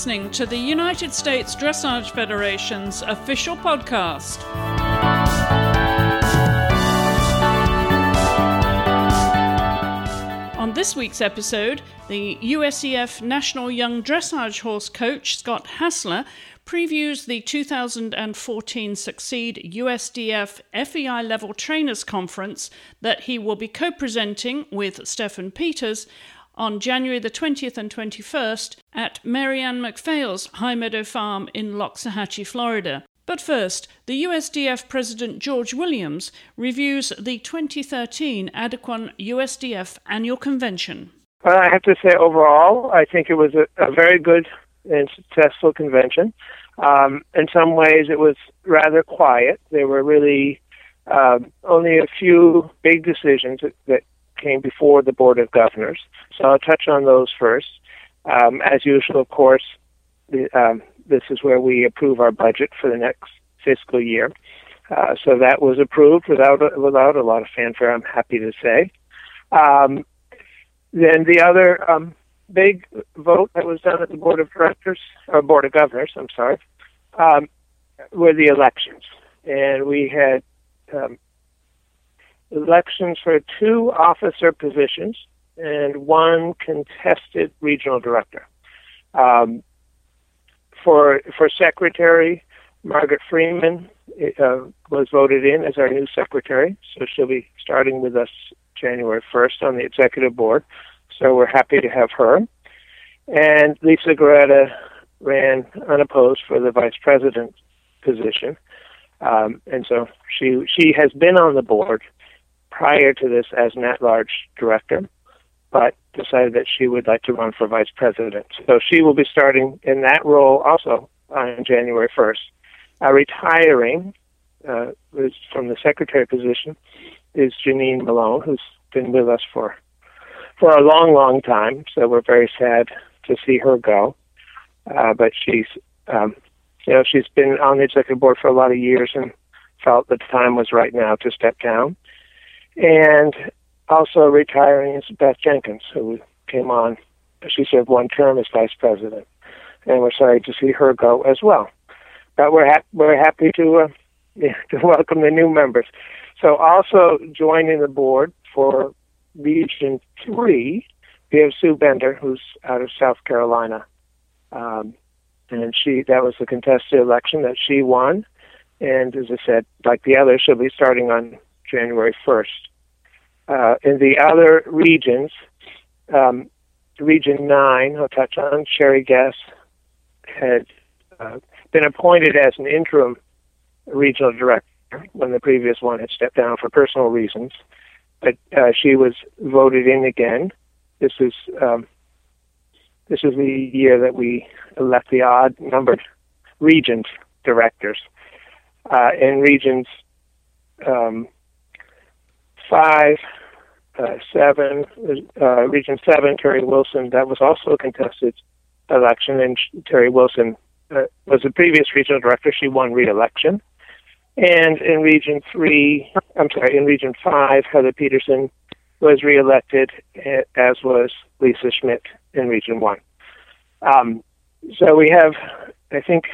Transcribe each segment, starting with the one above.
listening to the United States Dressage Federation's official podcast. On this week's episode, the USEF National Young Dressage Horse coach Scott Hassler previews the 2014 Succeed USDF FEI Level Trainers Conference that he will be co-presenting with Stephen Peters on January the 20th and 21st at Marianne McPhail's High Meadow Farm in Loxahatchee, Florida. But first, the USDF President George Williams reviews the 2013 Adequan USDF Annual Convention. Well, I have to say overall, I think it was a very good and successful convention. In some ways, it was rather quiet. There were really only a few big decisions that came before the Board of Governors. So I'll touch on those first. As usual, of course, this is where we approve our budget for the next fiscal year. So that was approved without a lot of fanfare, I'm happy to say. Then the other big vote that was done at the Board of Governors, were the elections. And we had elections for 2 officer positions and 1 contested regional director. For secretary, Margaret Freeman was voted in as our new secretary, so she'll be starting with us January 1st on the executive board, so we're happy to have her. And Lisa Garetta ran unopposed for the vice president position, and so she has been on the board prior to this as an at-large director, but decided that she would like to run for vice president. So she will be starting in that role also on January 1st. Retiring from the secretary position is Janine Malone, who's been with us for a long, long time, so we're very sad to see her go. But she's been on the executive board for a lot of years and felt the time was right now to step down. And also retiring is Beth Jenkins, who came on. She served 1 term as vice president, and we're sorry to see her go as well. But we're happy to welcome the new members. So also joining the board for Region 3, we have Sue Bender, who's out of South Carolina, and that was the contested election that she won. And as I said, like the others, she'll be starting on January 1st. In the other regions, Region 9, I'll touch on, Sherry Guess had been appointed as an interim regional director when the previous one had stepped down for personal reasons, but she was voted in again. This is the year that we elect the odd-numbered regions directors. In regions 5, 7, Region 7, Terry Wilson, that was also a contested election, and Terry Wilson was the previous regional director. She won re-election. And in Region 5, Heather Peterson was re-elected, as was Lisa Schmidt in Region 1. So we have, I think,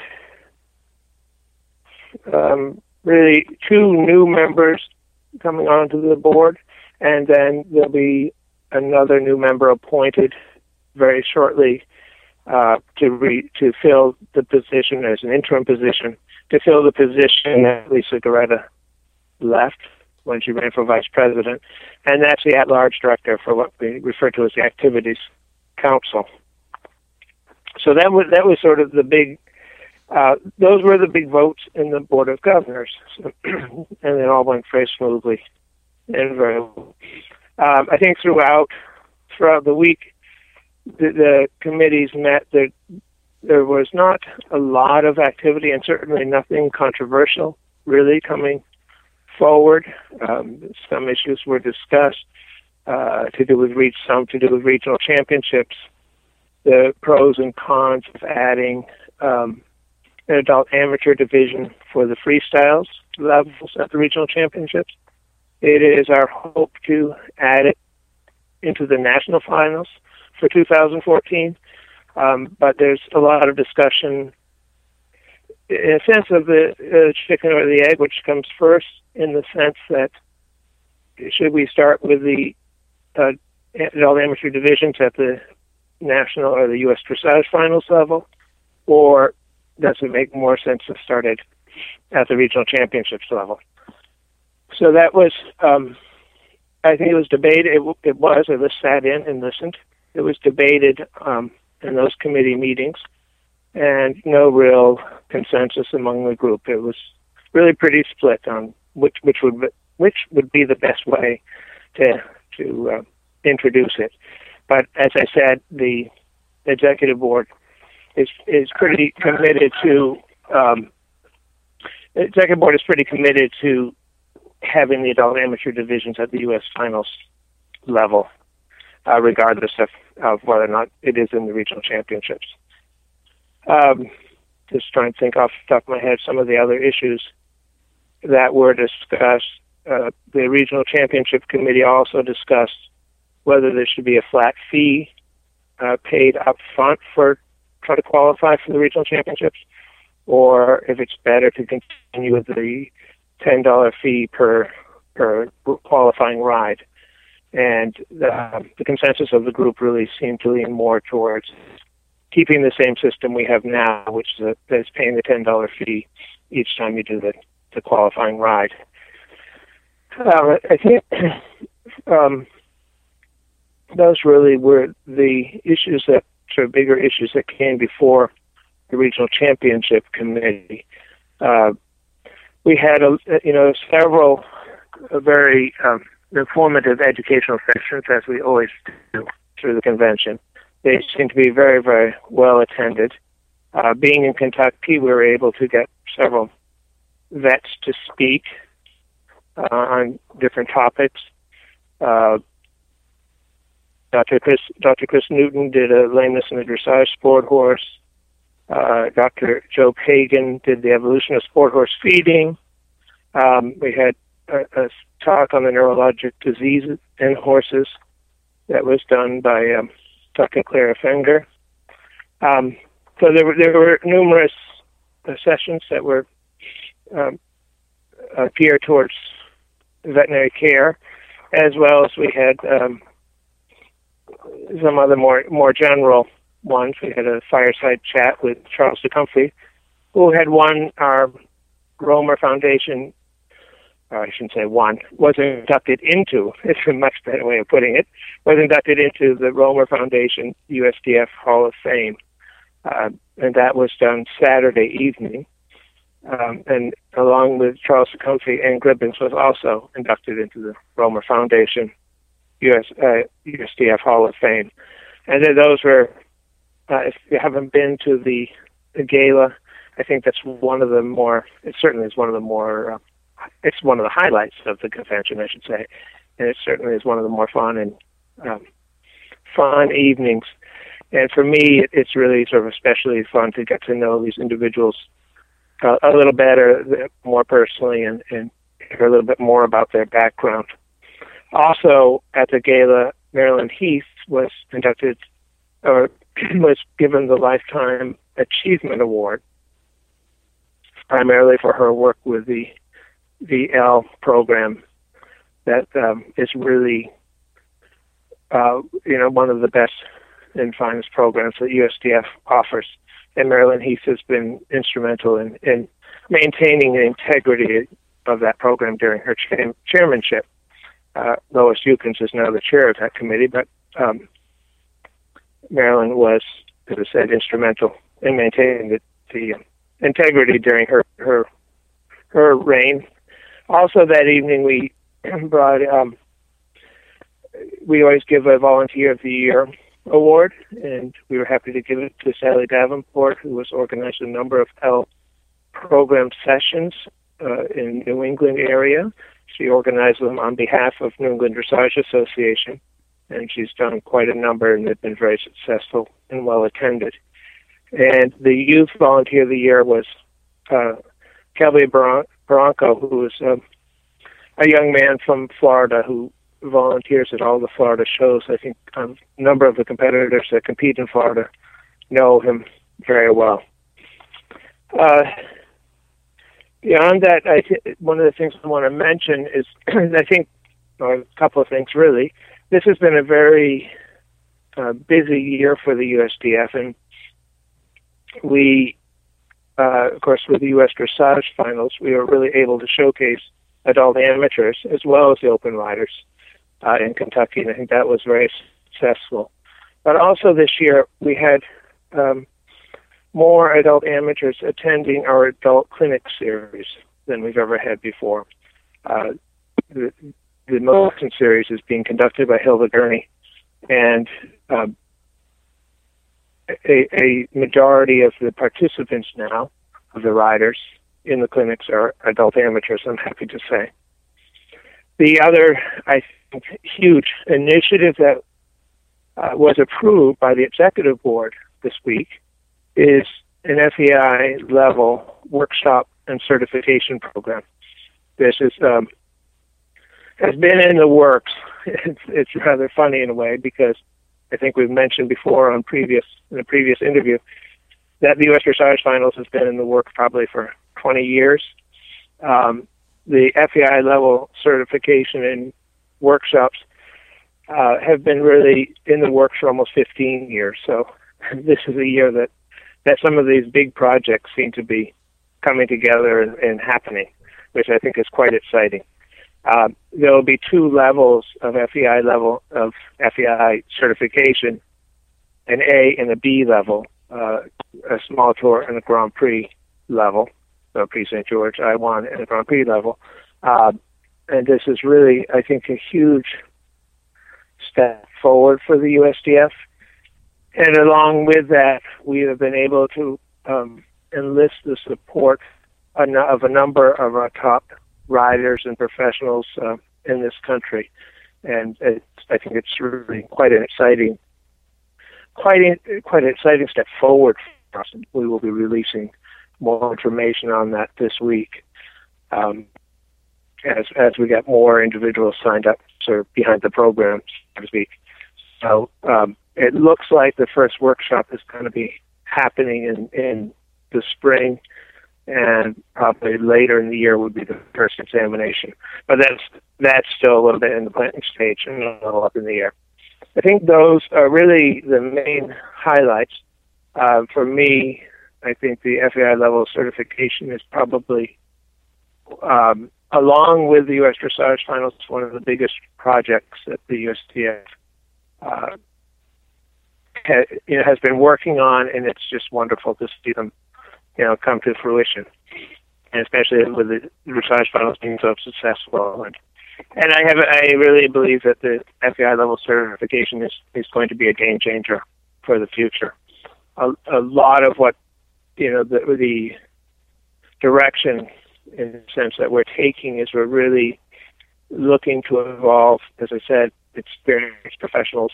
really 2 new members coming onto the board, and then there'll be another new member appointed very shortly to fill the position as an interim position, to fill the position that Lisa Garetta left when she ran for vice president, and that's the at-large director for what we refer to as the Activities Council. So that was sort of the big. Those were the big votes in the Board of Governors, and it all went very smoothly and very well. I think throughout the week, the committees met. There was not a lot of activity, and certainly nothing controversial really coming forward. Some issues were discussed to do with regional championships, the pros and cons of adding an adult amateur division for the freestyles levels at the regional championships. It is our hope to add it into the national finals for 2014. But there's a lot of discussion in a sense of the chicken or the egg, which comes first, in the sense that should we start with the adult amateur divisions at the national or the U.S. dressage finals level, or does it make more sense to start it at the regional championships level? So that was, I think it was debated. I sat in and listened. It was debated in those committee meetings, and no real consensus among the group. It was really pretty split on which would be the best way to introduce it. But as I said, the executive board is pretty committed to. The executive board is pretty committed to having the adult amateur divisions at the U.S. finals level, regardless of whether or not it is in the regional championships. Just trying to think off the top of my head some of the other issues that were discussed. The regional championship committee also discussed whether there should be a flat fee paid up front for trying to qualify for the regional championships, or if it's better to continue with the $10 fee per qualifying ride. And the consensus of the group really seemed to lean more towards keeping the same system we have now, which is paying the $10 fee each time you do the qualifying ride. I think those really were the issues that sort of bigger issues that came before the regional championship committee. We had several very informative educational sessions, as we always do through the convention. They seem to be very, very well attended. Being in Kentucky, we were able to get several vets to speak on different topics. Dr. Chris Newton did a lameness in the dressage sport horse. Dr. Joe Pagan did the evolution of sport horse feeding. We had a talk on the neurologic diseases in horses that was done by Dr. Clara Fenger. So there were numerous sessions that were geared towards veterinary care, as well as we had some other more general ones. We had a fireside chat with Charles DeComfrey, who had won our Romer Foundation, or I shouldn't say won, was inducted into, it's a much better way of putting it, was inducted into the Romer Foundation USDF Hall of Fame. And that was done Saturday evening. And along with Charles DeComfrey, Ann Glibbins was also inducted into the Romer Foundation USDF Hall of Fame. And then those were, if you haven't been to the gala, I think that's one of the more, it certainly is one of the more, it's one of the highlights of the convention, I should say. And it certainly is one of the more fun and fun evenings. And for me, it's really sort of especially fun to get to know these individuals a little better, more personally, and hear a little bit more about their background. Also, at the gala, Marilyn Heath was inducted, or was given the Lifetime Achievement Award, primarily for her work with the VL program that is really, one of the best and finest programs that USDF offers. And Marilyn Heath has been instrumental in maintaining the integrity of that program during her chairmanship. Lois Eukins is now the chair of that committee, but Marilyn was, as I said, instrumental in maintaining the integrity during her reign. Also that evening we brought, we always give a Volunteer of the Year award, and we were happy to give it to Sally Davenport, who was organizing a number of L program sessions in New England area. She organized them on behalf of New England Dressage Association, and she's done quite a number, and they've been very successful and well attended. And the Youth Volunteer of the Year was Kelby Bronco, who was a young man from Florida who volunteers at all the Florida shows. I think a number of the competitors that compete in Florida know him very well. Beyond that, one of the things I want to mention is, I think, or a couple of things really. This has been a very busy year for the USDF, and we, of course, with the U.S. Dressage Finals, we were really able to showcase adult amateurs as well as the open riders in Kentucky, and I think that was very successful. But also this year, we had more adult amateurs attending our adult clinic series than we've ever had before. The Motion series is being conducted by Hilda Gurney, and a majority of the participants now, of the riders in the clinics, are adult amateurs, I'm happy to say. The other, I think, huge initiative that was approved by the executive board this week is an FEI level workshop and certification program. This is has been in the works. It's rather funny in a way, because I think we've mentioned before in a previous interview that the U.S. Dressage Finals has been in the works probably for 20 years. The FEI level certification and workshops have been really in the works for almost 15 years. So this is a year that some of these big projects seem to be coming together and happening, which I think is quite exciting. There will be two levels of FEI certification, an A and a B level, a small tour and a Grand Prix level, so Prix St. George, I-1, and a Grand Prix level. And this is really, I think, a huge step forward for the USDF. And along with that, we have been able to enlist the support of a number of our top riders and professionals in this country, and I think it's really quite an exciting step forward for us. We will be releasing more information on that this week as we get more individuals signed up or behind the program, so to speak. So it looks like the first workshop is going to be happening in the spring, and probably later in the year would be the first examination. But that's still a little bit in the planning stage and a little up in the air. I think those are really the main highlights. For me, I think the FEI level certification is probably, along with the U.S. Dressage Finals, one of the biggest projects that the USDF has been working on, and it's just wonderful to see them come to fruition, and especially with the Dressage Finals being so successful. And I really believe that the FEI level certification is going to be a game changer for the future. A lot of what, the direction in the sense that we're taking is we're really looking to evolve, as I said, experienced professionals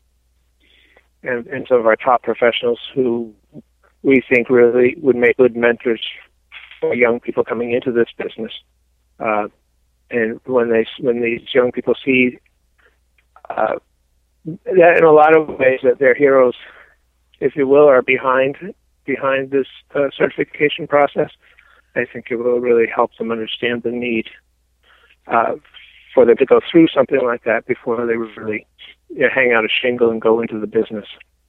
and some of our top professionals who we think really would make good mentors for young people coming into this business. And when these young people see that in a lot of ways that their heroes, if you will, are behind this certification process, I think it will really help them understand the need for them to go through something like that before they really hang out a shingle and go into the business.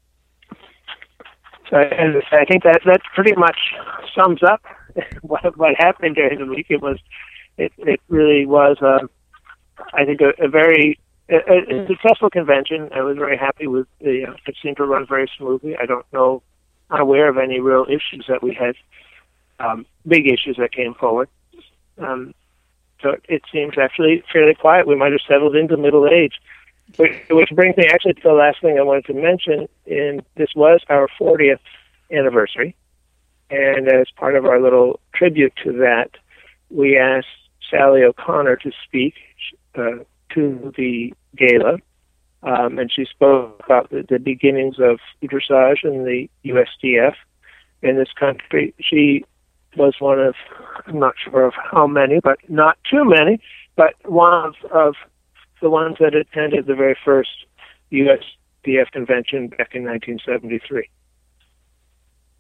So I think that pretty much sums up what happened during the week. It really was, I think, a very successful convention. I was very happy with it seemed to run very smoothly. I'm aware of any real issues that we had, big issues that came forward. So it seems actually fairly quiet. We might have settled into middle age. Which brings me actually to the last thing I wanted to mention. And this was our 40th anniversary. And as part of our little tribute to that, we asked Sally O'Connor to speak to the gala. And she spoke about the beginnings of dressage and the USDF in this country. She was one of, I'm not sure of how many, but not too many, but one of the ones that attended the very first USDF convention back in 1973.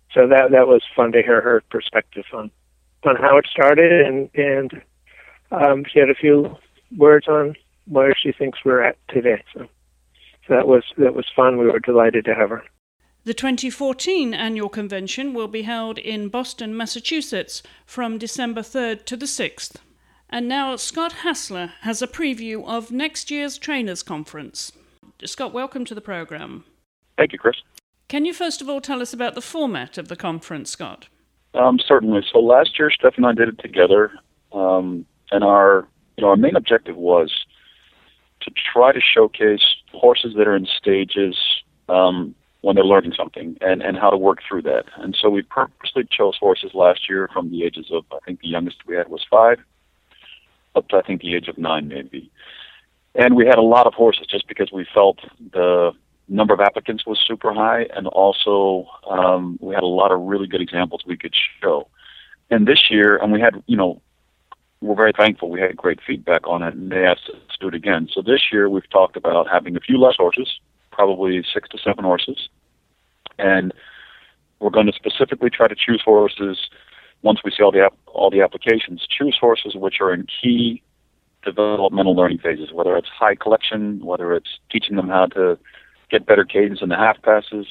So that was fun to hear her perspective on how it started, and she had a few words on where she thinks we're at today. So that was fun. We were delighted to have her. The 2014 annual convention will be held in Boston, Massachusetts from December 3rd to the 6th. And now Scott Hassler has a preview of next year's Trainers Conference. Scott, welcome to the program. Thank you, Chris. Can you first of all tell us about the format of the conference, Scott? Certainly. So last year, Steph and I did it together, and our main objective was to try to showcase horses that are in stages when they're learning something and how to work through that. And so we purposely chose horses last year from the ages of, I think the youngest we had was 5, up to I think the age of 9 maybe. And we had a lot of horses just because we felt the number of applicants was super high, and also we had a lot of really good examples we could show. And this year, and we had, we're very thankful, we had great feedback on it, and they asked us to do it again. So this year we've talked about having a few less horses, probably 6 to 7 horses, and we're going to specifically try to choose horses, once we see all the applications, choose horses which are in key developmental learning phases, whether it's high collection, whether it's teaching them how to get better cadence in the half passes,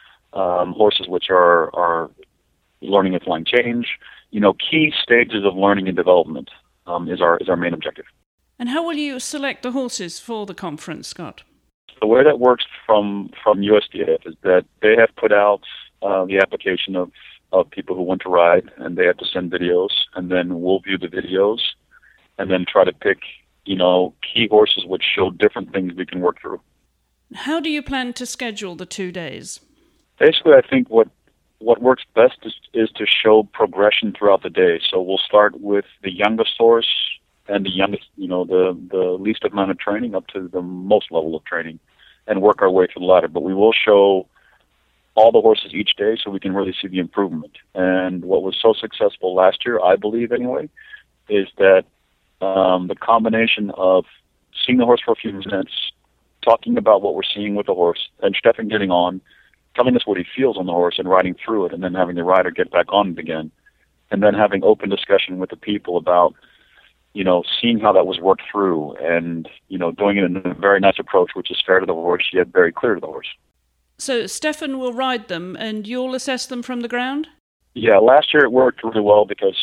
horses which are learning a flying change, key stages of learning and development is our main objective. And how will you select the horses for the conference, Scott? The way that works from USDF is that they have put out the application of people who want to ride, and they have to send videos, and then we'll view the videos and then try to pick, key horses which show different things we can work through. How do you plan to schedule the 2 days? Basically, I think what works best is to show progression throughout the day. So we'll start with the youngest horse and the youngest, the least amount of training up to the most level of training, and work our way through the ladder. But we will show all the horses each day so we can really see the improvement. And what was so successful last year, I believe anyway, is that the combination of seeing the horse for a few minutes, talking about what we're seeing with the horse, and Stefan getting on, telling us what he feels on the horse and riding through it, and then having the rider get back on it again, and then having open discussion with the people about, seeing how that was worked through, and, doing it in a very nice approach, which is fair to the horse, yet very clear to the horse. So Stefan will ride them, and you'll assess them from the ground? Yeah, last year it worked really well because,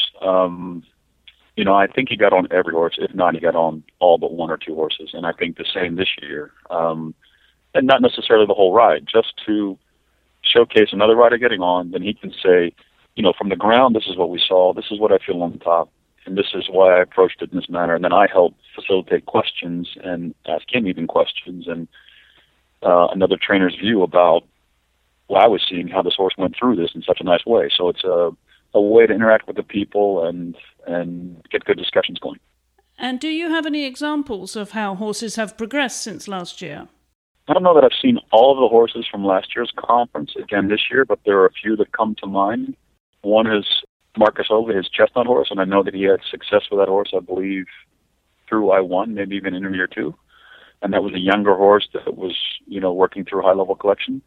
I think he got on every horse. If not, he got on all but 1 or 2 horses. And I think the same this year. And not necessarily the whole ride, just to showcase another rider getting on. Then he can say, from the ground, this is what we saw. This is what I feel on the top. And this is why I approached it in this manner. And then I help facilitate questions and ask him even questions. And another trainer's view about what I was seeing, how this horse went through this in such a nice way. So it's a way to interact with the people and get good discussions going. And do you have any examples of how horses have progressed since last year? I don't know that I've seen all of the horses from last year's conference again this year, but there are a few that come to mind. One is Marcus Ova, his chestnut horse, and I know that he had success with that horse, I believe, through I1, maybe even Intermediate 2. And that was a younger horse that was, working through high-level collection.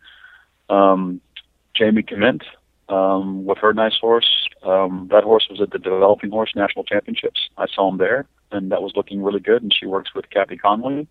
Jamie Comment, with her nice horse. That horse was at the Developing Horse National Championships. I saw him there, and that was looking really good, and she works with Kathy Conley.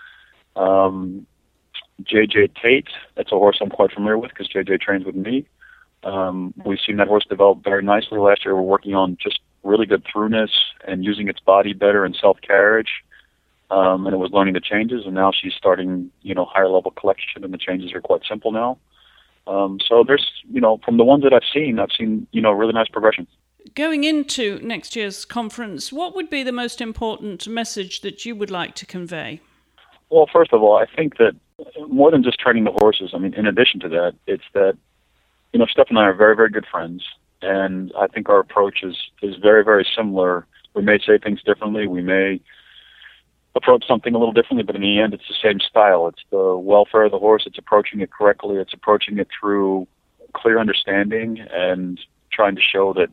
JJ Tate, that's a horse I'm quite familiar with because JJ trains with me. We've seen that horse develop very nicely. Last year we're working on just really good throughness and using its body better and self-carriage. And it was learning the changes, and now she's starting, higher level collection, and the changes are quite simple now. So there's, from the ones that I've seen, really nice progression. Going into next year's conference, what would be the most important message that you would like to convey? Well, first of all, I think that more than just training the horses, in addition to that, it's that, Steph and I are very, very good friends, and I think our approach is very, very similar. We may say things differently, we may approach something a little differently, but in the end, it's the same style. It's the welfare of the horse. It's approaching it correctly. It's approaching it through clear understanding and trying to show that,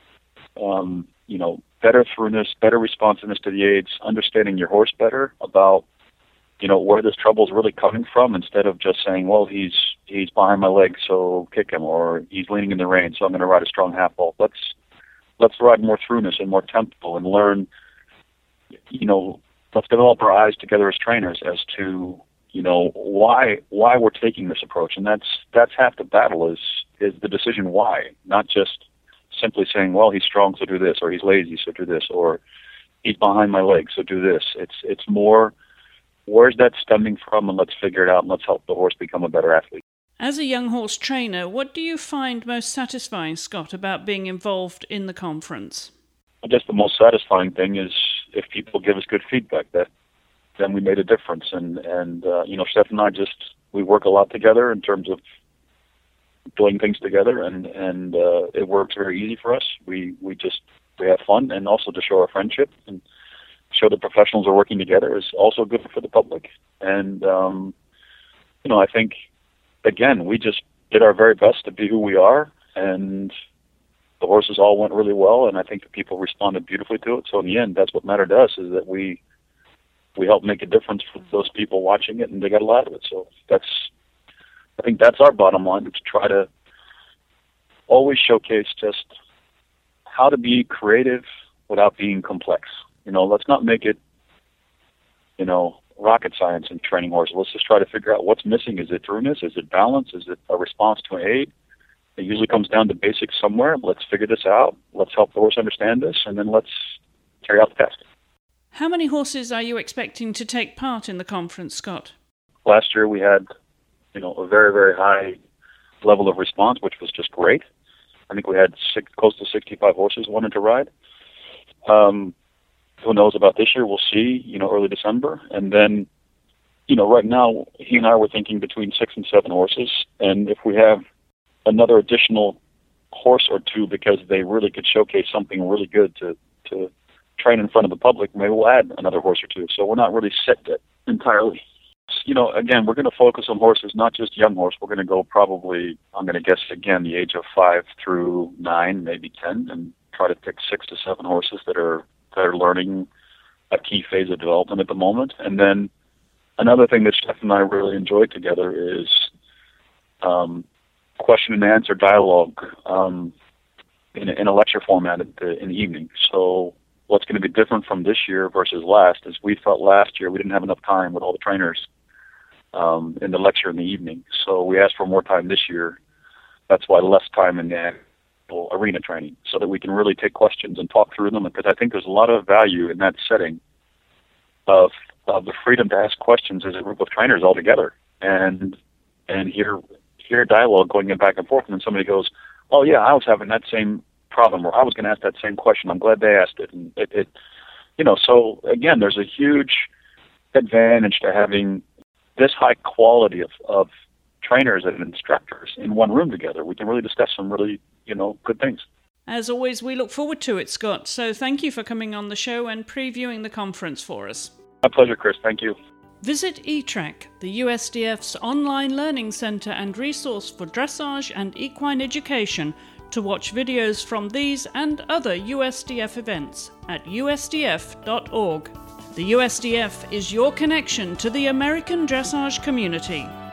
better throughness, better responsiveness to the aids, understanding your horse better about, where this trouble is really coming from, instead of just saying, well, he's he's behind my leg, so kick him, or he's leaning in the rein, so I'm going to ride a strong half vault. Let's ride more throughness and more tempo and learn, let's develop our eyes together as trainers as to, why we're taking this approach. And that's half the battle is the decision why, not just simply saying, well, he's strong, so do this, or he's lazy, so do this, or he's behind my leg, so do this. It's more, where's that stemming from, and let's figure it out, and let's help the horse become a better athlete. As a young horse trainer, what do you find most satisfying, Scott, about being involved in the conference? I guess the most satisfying thing is if people give us good feedback, that then we made a difference. And Steph and I we work a lot together in terms of doing things together, and it works very easy for us. We have fun, and also to show our friendship and show the professionals are working together is also good for the public. And, I think, again, we just did our very best to be who we are, and the horses all went really well, and I think the people responded beautifully to it. So in the end, that's what mattered to us, is that we helped make a difference for those people watching it, and they got a lot of it. So I think that's our bottom line, to try to always showcase just how to be creative without being complex. Let's not make it, rocket science in training horses. Let's just try to figure out what's missing. Is it throughness? Is it balance? Is it a response to an aid? It usually comes down to basics somewhere. Let's figure this out. Let's help the horse understand this, and then let's carry out the test. How many horses are you expecting to take part in the conference, Scott? Last year we had, a very, very high level of response, which was just great. I think we had close to 65 horses wanted to ride. Who knows about this year? We'll see, early December. And then, right now, he and I were thinking between 6 and 7 horses. And if we have another additional horse or two, because they really could showcase something really good to train in front of the public, maybe we'll add another horse or two. So we're not really set yet entirely. Again, we're going to focus on horses, not just young horse. We're going to go probably, I'm going to guess again, the age of 5 through 9, maybe 10, and try to pick 6 to 7 horses that are learning a key phase of development at the moment. And then another thing that Steph and I really enjoyed together is question and answer dialogue in a lecture format in the evening. So what's going to be different from this year versus last is we felt last year we didn't have enough time with all the trainers in the lecture in the evening. So we asked for more time this year. That's why less time in the arena training, so that we can really take questions and talk through them, because I think there's a lot of value in that setting of the freedom to ask questions as a group of trainers all together and hear dialogue going back and forth, and then somebody goes, oh yeah, I was having that same problem, or I was going to ask that same question. I'm glad they asked it. And so again, there's a huge advantage to having this high quality of trainers and instructors in one room together. We can really discuss some really, good things. As always, we look forward to it, Scott. So thank you for coming on the show and previewing the conference for us. My pleasure, Chris. Thank you. Visit eTrack, the USDF's online learning centre and resource for dressage and equine education, to watch videos from these and other USDF events at usdf.org. The USDF is your connection to the American dressage community.